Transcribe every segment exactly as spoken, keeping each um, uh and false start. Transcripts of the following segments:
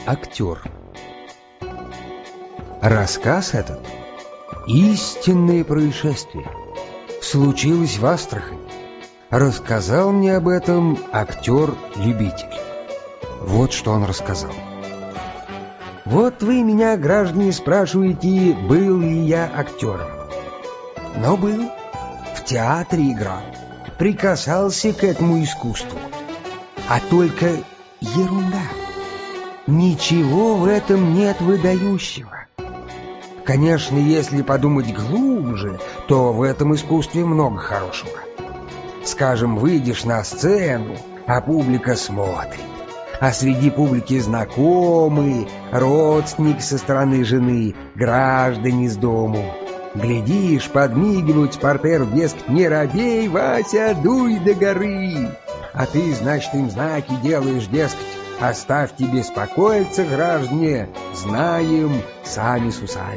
Актер. Рассказ этот — истинное происшествие. Случилось в Астрахани. Рассказал мне об этом актер-любитель. Вот что он рассказал. Вот вы меня, граждане, спрашиваете, был ли я актером. Но был. В театре играл. Прикасался к этому искусству. А только ерунда. Ничего в этом нет выдающего. Конечно, если подумать глубже, то в этом искусстве много хорошего. Скажем, выйдешь на сцену, а публика смотрит. А среди публики знакомые, родственники со стороны жены, граждане с дому. Глядишь, подмигивают с портер, дескать, не робей, Вася, дуй до горы. А ты, значит, им знаки делаешь, дескать, оставьте беспокоиться, граждане, знаем, сами с усами.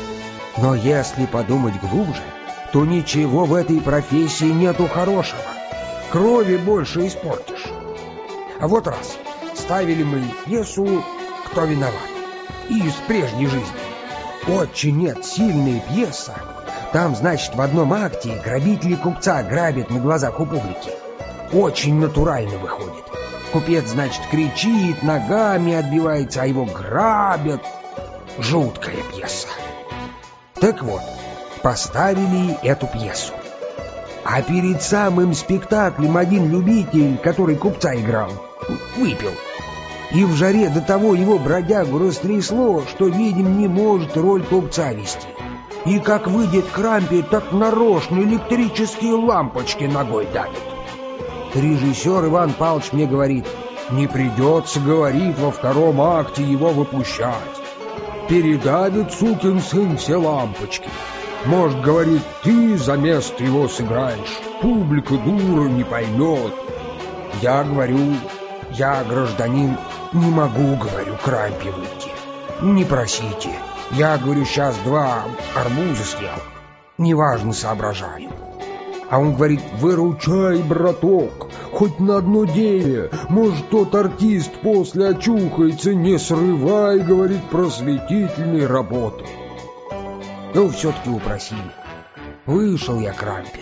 Но если подумать глубже, то ничего в этой профессии нету хорошего. Крови больше испортишь. А вот раз ставили мы пьесу «Кто виноват?» из прежней жизни. Очень нет, сильная пьеса. Там, значит, в одном акте грабители купца грабят на глазах у публики. Очень натурально выходит. Купец, значит, кричит, ногами отбивается, а его грабят. Жуткая пьеса. Так вот, поставили эту пьесу. А перед самым спектаклем один любитель, который купца играл, выпил. И в жаре до того его бродягу растрясло, что, видим, не может роль купца вести. И как выйдет к рампе, так нарочно электрические лампочки ногой давит. Режиссер Иван Павлович мне говорит: не придется, говорит, во втором акте его выпущать. Передавит сукин сын все лампочки. Может, говорит, ты за место его сыграешь. Публика дура не поймет. Я говорю, я, гражданин, не могу, говорю, к рампе выйти. Не просите. Я, говорю, сейчас два арбуза съел. Неважно, соображаю. А он говорит: выручай, браток, хоть на одно дело. Может, тот артист после очухается, не срывай, говорит, просветительной работы. Ну, все-таки упросили. Вышел я к рампе.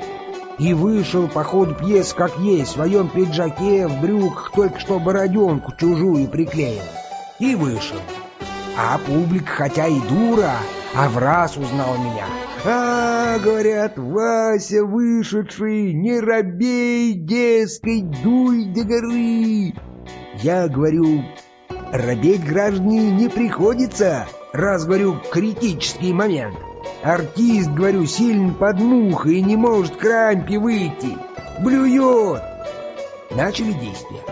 И вышел по ходу пьес как есть, в своем пиджаке, в брюках, только что бороденку чужую приклеил. И вышел. А публика, хотя и дура, а враз узнал меня. А, говорят, Вася вышедший, не робей, дескать, дуй до горы. Я говорю, робеть, граждане, не приходится, раз, говорю, критический момент. Артист, говорю, сильно под мухой и не может к рампе выйти. Блюет. Начали действия.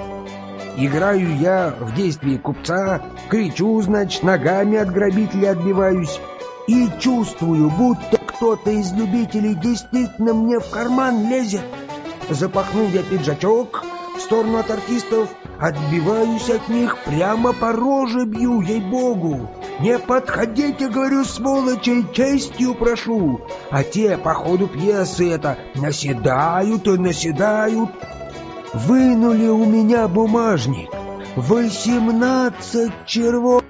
Играю я в действии купца, кричу, значит, ногами от грабителя отбиваюсь. И чувствую, будто кто-то из любителей действительно мне в карман лезет. Запахнул я пиджачок в сторону от артистов, отбиваюсь от них, прямо по роже бью, ей-богу. Не подходите, говорю, сволочи, честью прошу. А те по ходу пьесы это наседают и наседают. Вынули у меня бумажник, восемнадцать червов,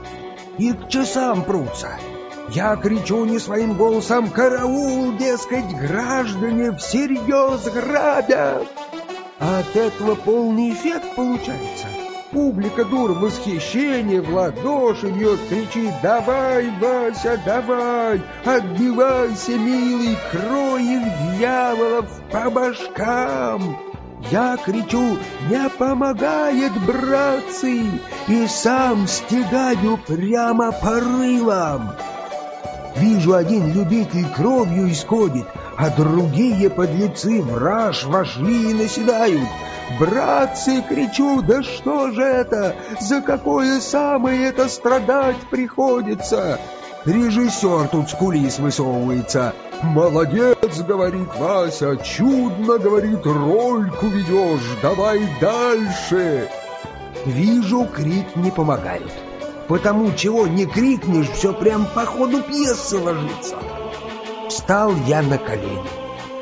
и к часам прутся. Я кричу не своим голосом: караул, дескать, граждане всерьез грабят. А от этого полный эффект получается. Публика дура в восхищении, в ладоши бьет, кричит: давай, Вася, давай, отбивайся, милый, крой их, дьяволов, по башкам. Я кричу: не помогает, братцы, и сам стегаю прямо по рылам. Вижу, один любитель кровью исходит, а другие подлецы враж вошли и наседают. «Братцы!» — кричу, «да что же это? За какое самое это страдать приходится?» Режиссер тут с кулис высовывается. «Молодец!» — говорит Вася, «чудно, — говорит, — рольку ведешь, давай дальше!» Вижу, крик не помогают. Потому чего не крикнешь, все прям по ходу пьесы ложится. Встал я на колени.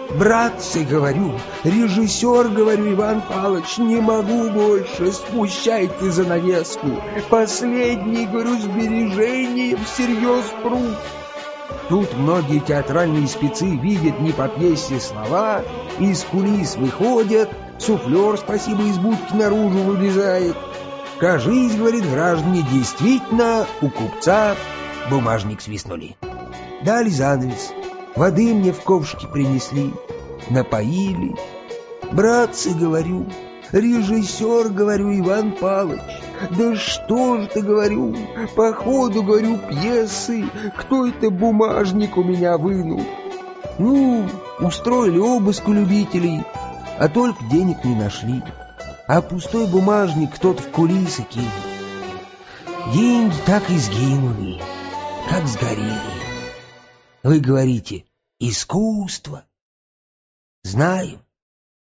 Братцы, говорю, режиссер, говорю, Иван Павлович, не могу больше, спущайте занавеску. Последний, говорю, сбережением всерьез прут. Тут многие театральные спецы видят не по пьесе слова, из кулис выходят, суфлер, спасибо, из будки наружу вылезает. Кажись, говорит, граждане, действительно, у купца бумажник свистнули. Дали занавес, воды мне в ковшике принесли, напоили. Братцы, говорю, режиссер, говорю, Иван Павлович, да что ж ты, говорю, по ходу, говорю, пьесы, кто это бумажник у меня вынул? Ну, устроили обыск у любителей, а только денег не нашли. А пустой бумажник кто-то в кулисы кинул. Деньги так и сгинули, как сгорели. Вы говорите, искусство. Знаем.